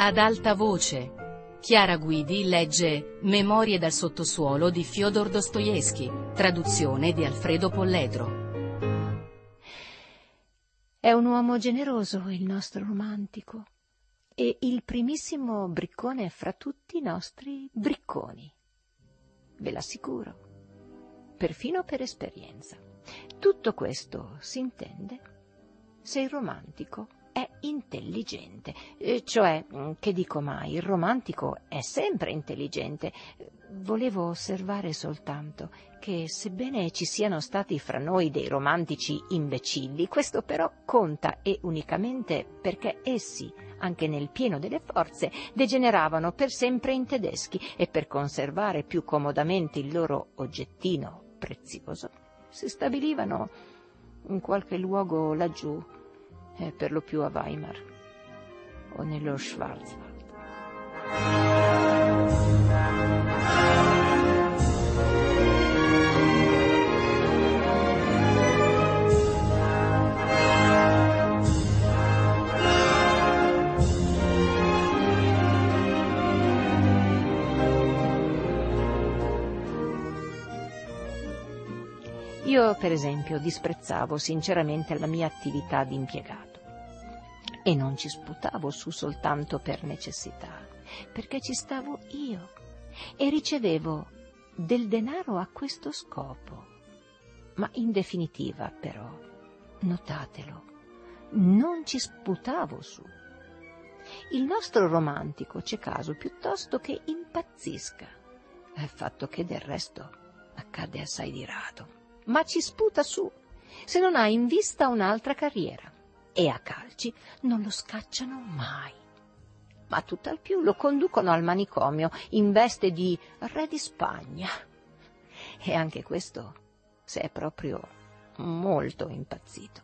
Ad alta voce. Chiara Guidi legge Memorie dal sottosuolo di Fyodor Dostoevskij, traduzione di Alfredo Polledro. È un uomo generoso il nostro romantico, e il primissimo briccone fra tutti i nostri bricconi. Ve l'assicuro, perfino per esperienza. Tutto questo si intende se il romantico è intelligente, cioè, che dico mai, il romantico è sempre intelligente. Volevo osservare soltanto che, sebbene ci siano stati fra noi dei romantici imbecilli, questo però conta e unicamente perché essi, anche nel pieno delle forze, degeneravano per sempre in tedeschi e per conservare più comodamente il loro oggettino prezioso si stabilivano in qualche luogo laggiù, per lo più a Weimar o nello Schwarzwald. Io, per esempio, disprezzavo sinceramente la mia attività di impiegato e non ci sputavo su soltanto per necessità, perché ci stavo io e ricevevo del denaro a questo scopo. Ma in definitiva, però, notatelo, non ci sputavo su. Il nostro romantico c'è caso piuttosto che impazzisca, fatto che del resto accade assai di rado, ma ci sputa su se non ha in vista un'altra carriera, e a calci non lo scacciano mai, ma tutt'al più lo conducono al manicomio in veste di re di Spagna, e anche questo se è proprio molto impazzito.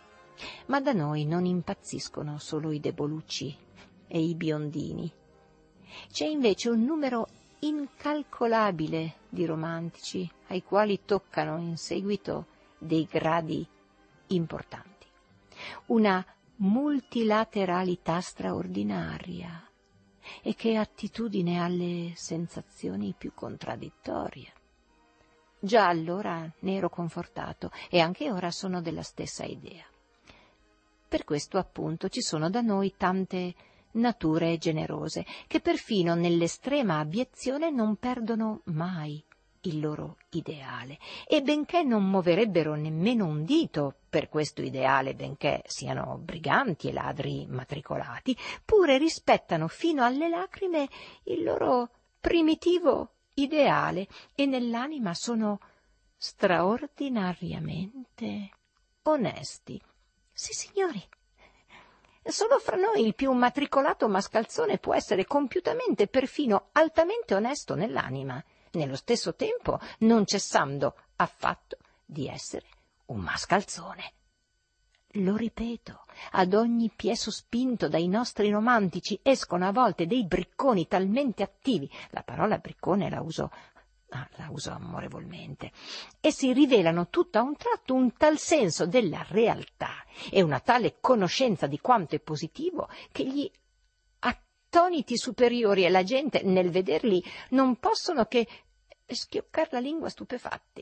Ma da noi non impazziscono solo i debolucci e i biondini. C'è invece un numero incalcolabile di romantici ai quali toccano in seguito dei gradi importanti, una multilateralità straordinaria, e che attitudine alle sensazioni più contraddittorie. Già allora ne ero confortato e anche ora sono della stessa idea. Per questo appunto ci sono da noi tante nature generose che perfino nell'estrema abiezione non perdono mai il loro ideale, e benché non muoverebbero nemmeno un dito per questo ideale, benché siano briganti e ladri matricolati, pure rispettano fino alle lacrime il loro primitivo ideale e nell'anima sono straordinariamente onesti. Sì, signori, solo fra noi il più matricolato mascalzone può essere compiutamente, perfino altamente onesto nell'anima, nello stesso tempo non cessando affatto di essere un mascalzone. Lo ripeto, ad ogni piè sospinto dai nostri romantici escono a volte dei bricconi talmente attivi, la parola briccone la uso amorevolmente, e si rivelano tutto a un tratto un tal senso della realtà e una tale conoscenza di quanto è positivo che gli attoniti superiori e la gente nel vederli non possono che schioccar la lingua stupefatti.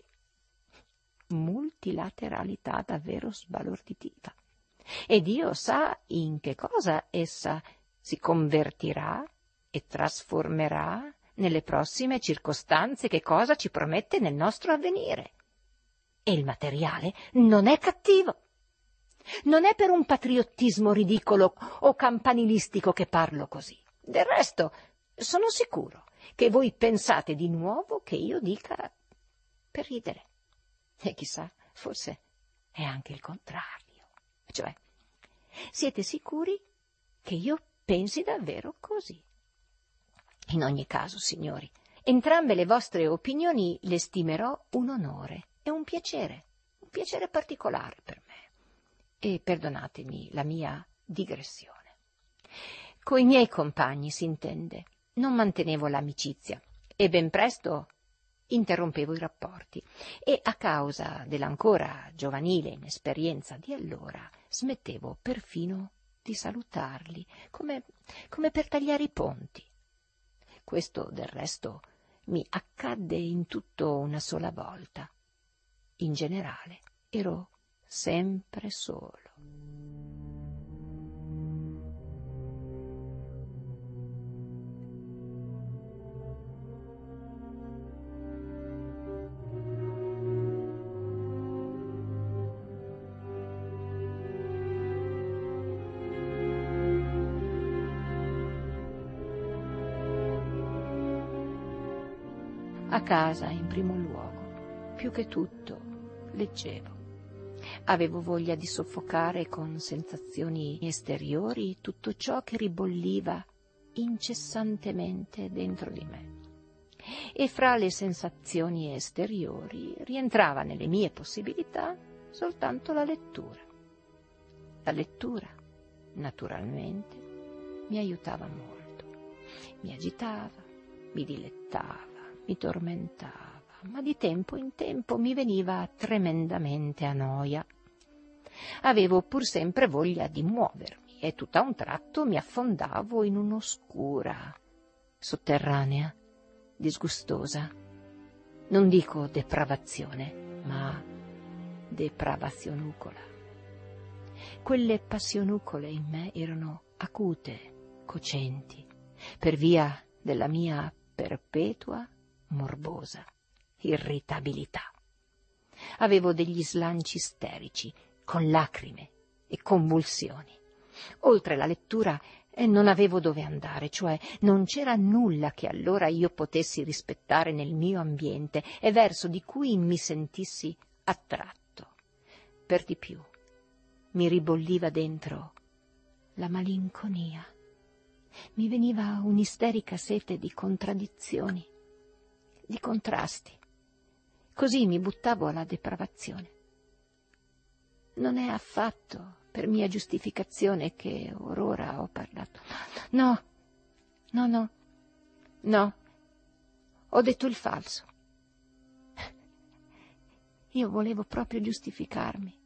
Multilateralità davvero sbalorditiva, e Dio sa in che cosa essa si convertirà e trasformerà nelle prossime circostanze, che cosa ci promette nel nostro avvenire. E il materiale non è cattivo. Non è per un patriottismo ridicolo o campanilistico che parlo così. Del resto, sono sicuro che voi pensate di nuovo che io dica per ridere. E chissà, forse è anche il contrario. Cioè, siete sicuri che io pensi davvero così? In ogni caso, signori, entrambe le vostre opinioni le stimerò un onore e un piacere particolare per me. E perdonatemi la mia digressione. Coi miei compagni, si intende, non mantenevo l'amicizia e ben presto interrompevo i rapporti, e a causa dell'ancora giovanile inesperienza di allora smettevo perfino di salutarli, come per tagliare i ponti. Questo, del resto, mi accadde in tutto una sola volta. In generale ero sempre solo. A casa, in primo luogo, più che tutto, leggevo. Avevo voglia di soffocare con sensazioni esteriori tutto ciò che ribolliva incessantemente dentro di me. E fra le sensazioni esteriori rientrava nelle mie possibilità soltanto la lettura. La lettura, naturalmente, mi aiutava molto. Mi agitava, mi dilettava, mi tormentava, ma di tempo in tempo mi veniva tremendamente a noia. Avevo pur sempre voglia di muovermi e tutt'a un tratto mi affondavo in un'oscura, sotterranea, disgustosa, non dico depravazione, ma depravazionucola. Quelle passionucole in me erano acute, cocenti, per via della mia perpetua morbosa irritabilità. Avevo degli slanci isterici, con lacrime e convulsioni. Oltre la lettura non avevo dove andare, cioè non c'era nulla che allora io potessi rispettare nel mio ambiente e verso di cui mi sentissi attratto. Per di più, mi ribolliva dentro la malinconia. Mi veniva un'isterica sete di contraddizioni, di contrasti. Così mi buttavo alla depravazione. Non è affatto per mia giustificazione che or ora ho parlato. No, ho detto il falso. Io volevo proprio giustificarmi.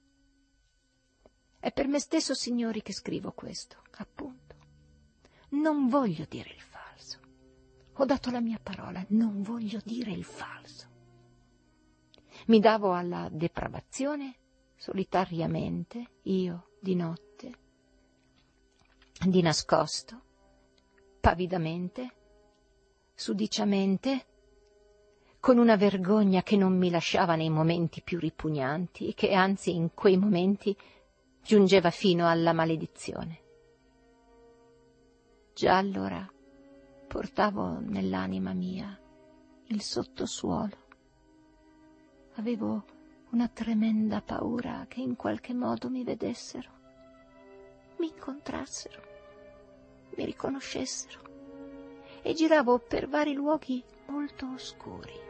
È per me stesso, signori, che scrivo questo, appunto. Non voglio dire il falso. Ho dato la mia parola, non voglio dire il falso. Mi davo alla depravazione solitariamente, io di notte, di nascosto, pavidamente, sudiciamente, con una vergogna che non mi lasciava nei momenti più ripugnanti e che anzi in quei momenti giungeva fino alla maledizione. Già allora portavo nell'anima mia il sottosuolo. Avevo una tremenda paura che in qualche modo mi vedessero, mi incontrassero, mi riconoscessero, e giravo per vari luoghi molto oscuri.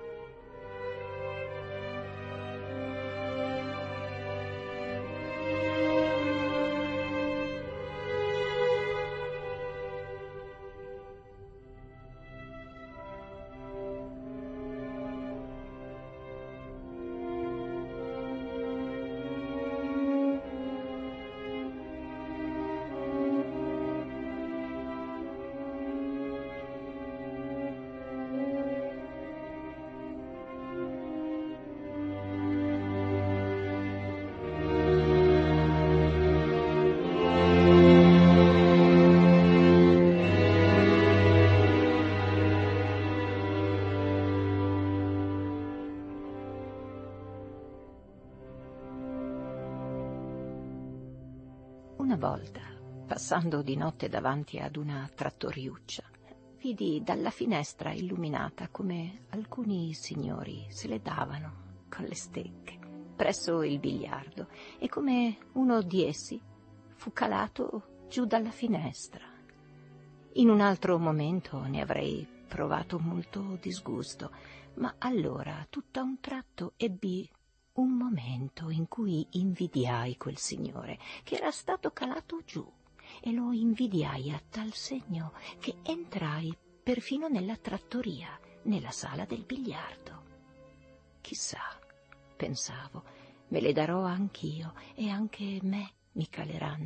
Una volta, passando di notte davanti ad una trattoriuccia, vidi dalla finestra illuminata come alcuni signori se le davano con le stecche presso il biliardo e come uno di essi fu calato giù dalla finestra. In un altro momento ne avrei provato molto disgusto, ma allora, tutt'a un tratto, ebbi un momento in cui invidiai quel signore che era stato calato giù, e lo invidiai a tal segno che entrai perfino nella trattoria, nella sala del biliardo. Chissà, pensavo, me le darò anch'io e anche me mi caleranno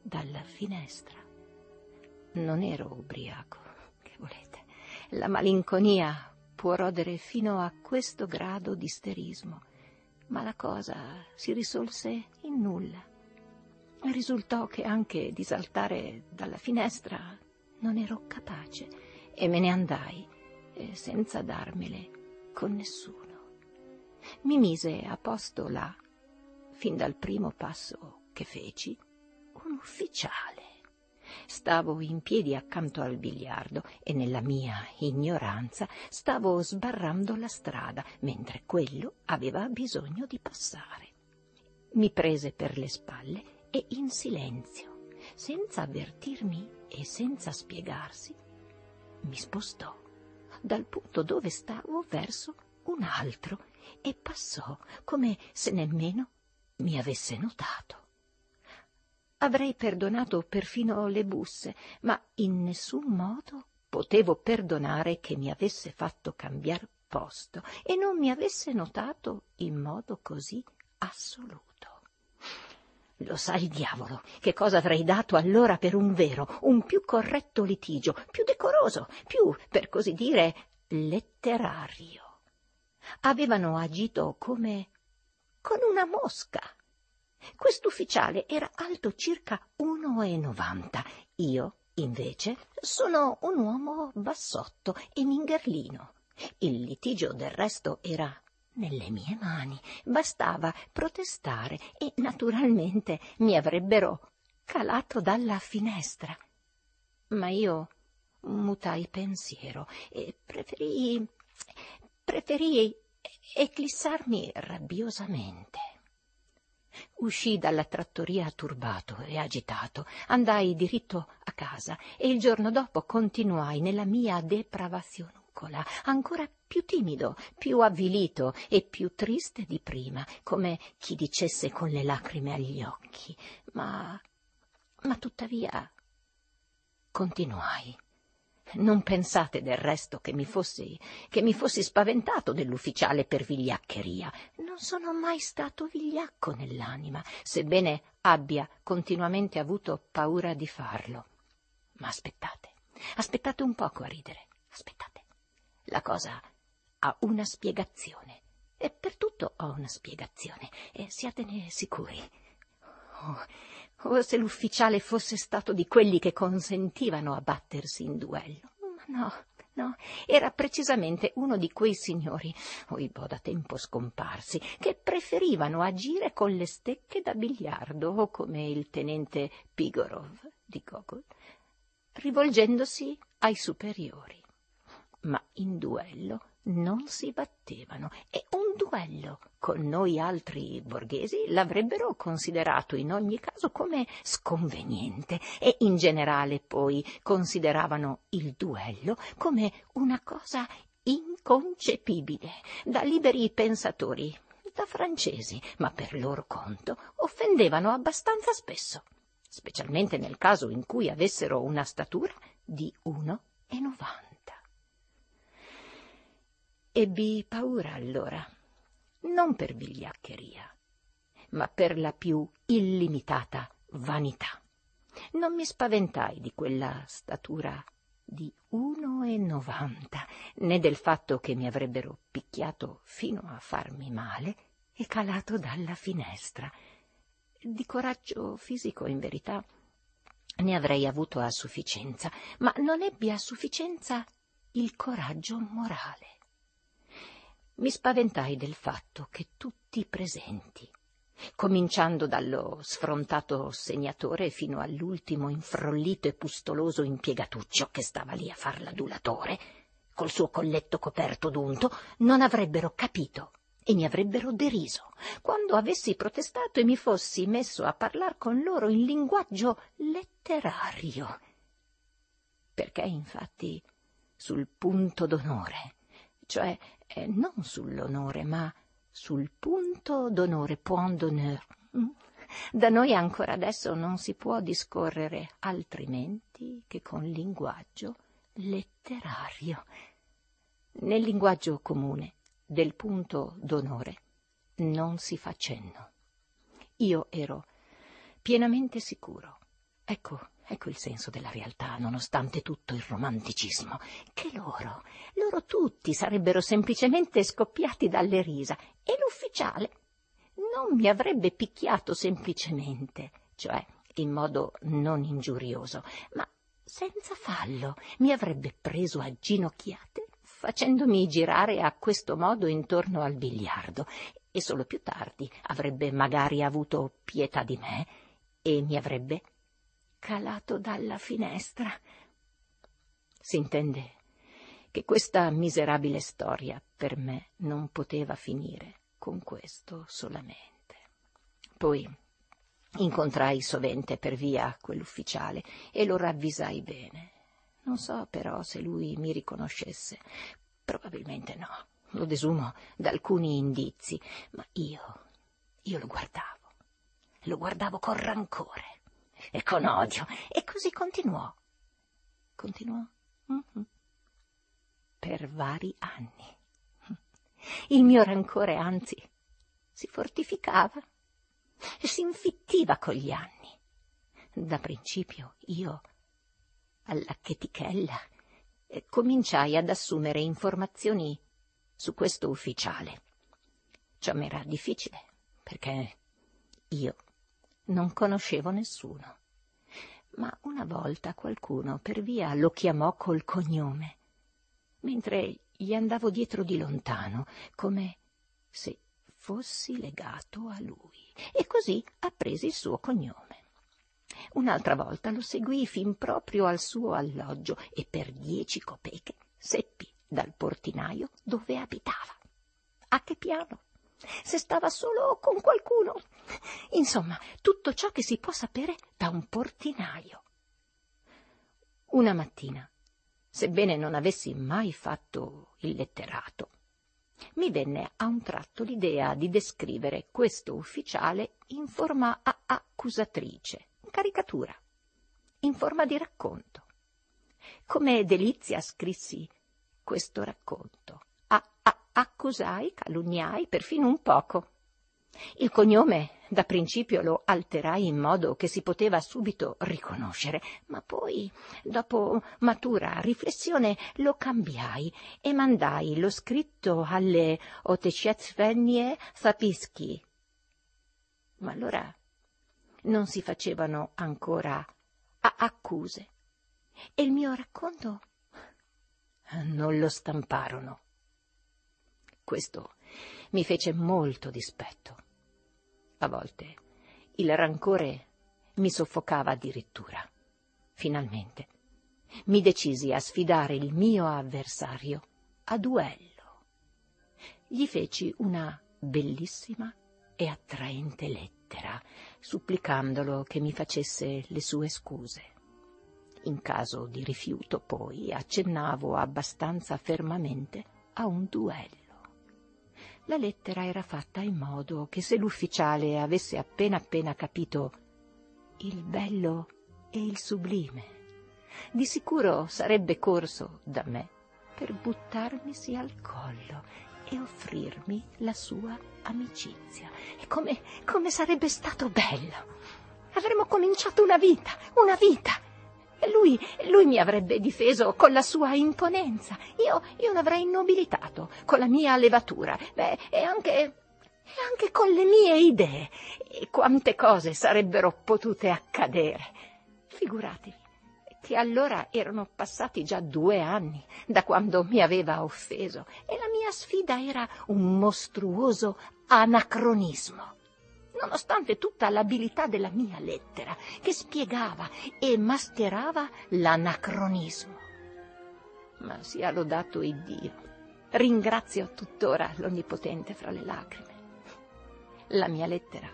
dalla finestra. Non ero ubriaco, che volete. La malinconia può rodere fino a questo grado di isterismo, ma la cosa si risolse in nulla. Risultò che anche di saltare dalla finestra non ero capace e me ne andai senza darmele con nessuno. Mi mise a posto là, fin dal primo passo che feci, un ufficiale. Stavo in piedi accanto al biliardo e nella mia ignoranza stavo sbarrando la strada, mentre quello aveva bisogno di passare. Mi prese per le spalle e in silenzio, senza avvertirmi e senza spiegarsi, mi spostò dal punto dove stavo verso un altro e passò come se nemmeno mi avesse notato. Avrei perdonato perfino le busse, ma in nessun modo potevo perdonare che mi avesse fatto cambiar posto e non mi avesse notato in modo così assoluto. Lo sa il diavolo che cosa avrei dato allora per un vero, un più corretto litigio, più decoroso, più, per così dire, letterario. Avevano agito come con una mosca. Quest'ufficiale era alto circa 1,90. Io, invece, sono un uomo bassotto e mingherlino. Il litigio, del resto, era nelle mie mani. Bastava protestare e, naturalmente, mi avrebbero calato dalla finestra. Ma io mutai pensiero e preferii eclissarmi rabbiosamente. Uscii dalla trattoria turbato e agitato, andai diritto a casa e il giorno dopo continuai nella mia depravazionucola, ancora più timido, più avvilito e più triste di prima, come chi dicesse con le lacrime agli occhi, ma tuttavia continuai. Non pensate del resto che mi fossi spaventato dell'ufficiale per vigliaccheria. Non sono mai stato vigliacco nell'anima, sebbene abbia continuamente avuto paura di farlo. Ma aspettate un poco a ridere, aspettate. La cosa ha una spiegazione, e per tutto ho una spiegazione, e siatene sicuri. Se l'ufficiale fosse stato di quelli che consentivano a battersi in duello. Ma no, era precisamente uno di quei signori, oibò da tempo scomparsi, che preferivano agire con le stecche da biliardo, come il tenente Pigorov di Gogol, rivolgendosi ai superiori. Ma in duello non si battevano, e un duello con noi altri borghesi l'avrebbero considerato in ogni caso come sconveniente, e in generale poi consideravano il duello come una cosa inconcepibile da liberi pensatori, da francesi, ma per loro conto offendevano abbastanza spesso, specialmente nel caso in cui avessero una statura di 1,90. Ebbi paura allora, non per vigliaccheria, ma per la più illimitata vanità. Non mi spaventai di quella statura di 1,90, né del fatto che mi avrebbero picchiato fino a farmi male e calato dalla finestra. Di coraggio fisico, in verità, ne avrei avuto a sufficienza, ma non ebbi a sufficienza il coraggio morale. Mi spaventai del fatto che tutti i presenti, cominciando dallo sfrontato segnatore fino all'ultimo infrollito e pustoloso impiegatuccio che stava lì a far l'adulatore, col suo colletto coperto d'unto, non avrebbero capito e mi avrebbero deriso quando avessi protestato e mi fossi messo a parlar con loro in linguaggio letterario. Perché, infatti, sul punto d'onore, cioè non sull'onore, ma sul punto d'onore, point d'honneur. Da noi ancora adesso non si può discorrere altrimenti che con linguaggio letterario. Nel linguaggio comune del punto d'onore non si fa cenno. Io ero pienamente sicuro Ecco il senso della realtà, nonostante tutto il romanticismo, che loro tutti sarebbero semplicemente scoppiati dalle risa e l'ufficiale non mi avrebbe picchiato semplicemente, cioè in modo non ingiurioso, ma senza fallo mi avrebbe preso a ginocchiate, facendomi girare a questo modo intorno al biliardo, e solo più tardi avrebbe magari avuto pietà di me e mi avrebbe calato dalla finestra. S'intende che questa miserabile storia per me non poteva finire con questo solamente. Poi incontrai sovente per via quell'ufficiale e lo ravvisai bene. Non so però se lui mi riconoscesse. Probabilmente no, lo desumo da alcuni indizi, ma io lo guardavo con rancore e con odio, e così continuò per vari anni. Il mio rancore, anzi, si fortificava e si infittiva con gli anni. Da principio io, alla chetichella, cominciai ad assumere informazioni su questo ufficiale. Ciò m'era difficile, perché io non conoscevo nessuno. Ma una volta qualcuno per via lo chiamò col cognome, mentre gli andavo dietro di lontano, come se fossi legato a lui, e così appresi il suo cognome. Un'altra volta lo seguii fin proprio al suo alloggio e per 10 copeche seppi dal portinaio dove abitava, a che piano, se stava solo o con qualcuno. Insomma, tutto ciò che si può sapere da un portinaio. Una mattina, sebbene non avessi mai fatto il letterato, mi venne a un tratto l'idea di descrivere questo ufficiale in forma accusatrice, in caricatura, in forma di racconto. Come delizia scrissi questo racconto. Accusai, calunniai, perfino un poco. Il cognome da principio lo alterai in modo che si poteva subito riconoscere, ma poi, dopo matura riflessione, lo cambiai e mandai lo scritto alle Otechetsvenie Zapischi. Ma allora non si facevano ancora accuse e il mio racconto non lo stamparono. Questo mi fece molto dispetto. A volte il rancore mi soffocava addirittura. Finalmente mi decisi a sfidare il mio avversario a duello. Gli feci una bellissima e attraente lettera, supplicandolo che mi facesse le sue scuse. In caso di rifiuto, poi, accennavo abbastanza fermamente a un duello. La lettera era fatta in modo che se l'ufficiale avesse appena capito il bello e il sublime, di sicuro sarebbe corso da me per buttarmisi al collo e offrirmi la sua amicizia. E come sarebbe stato bello! Avremmo cominciato una vita! E lui mi avrebbe difeso con la sua imponenza. Io l'avrei nobilitato con la mia levatura, e anche con le mie idee. E quante cose sarebbero potute accadere. Figuratevi che allora erano passati già 2 anni da quando mi aveva offeso, e la mia sfida era un mostruoso anacronismo. Nonostante tutta l'abilità della mia lettera, che spiegava e mascherava l'anacronismo. Ma sia lodato Iddio, ringrazio tuttora l'Onnipotente fra le lacrime. La mia lettera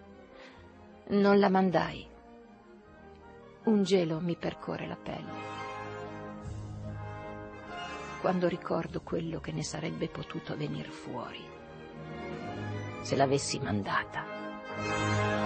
non la mandai. Un gelo mi percorre la pelle quando ricordo quello che ne sarebbe potuto venir fuori se l'avessi mandata.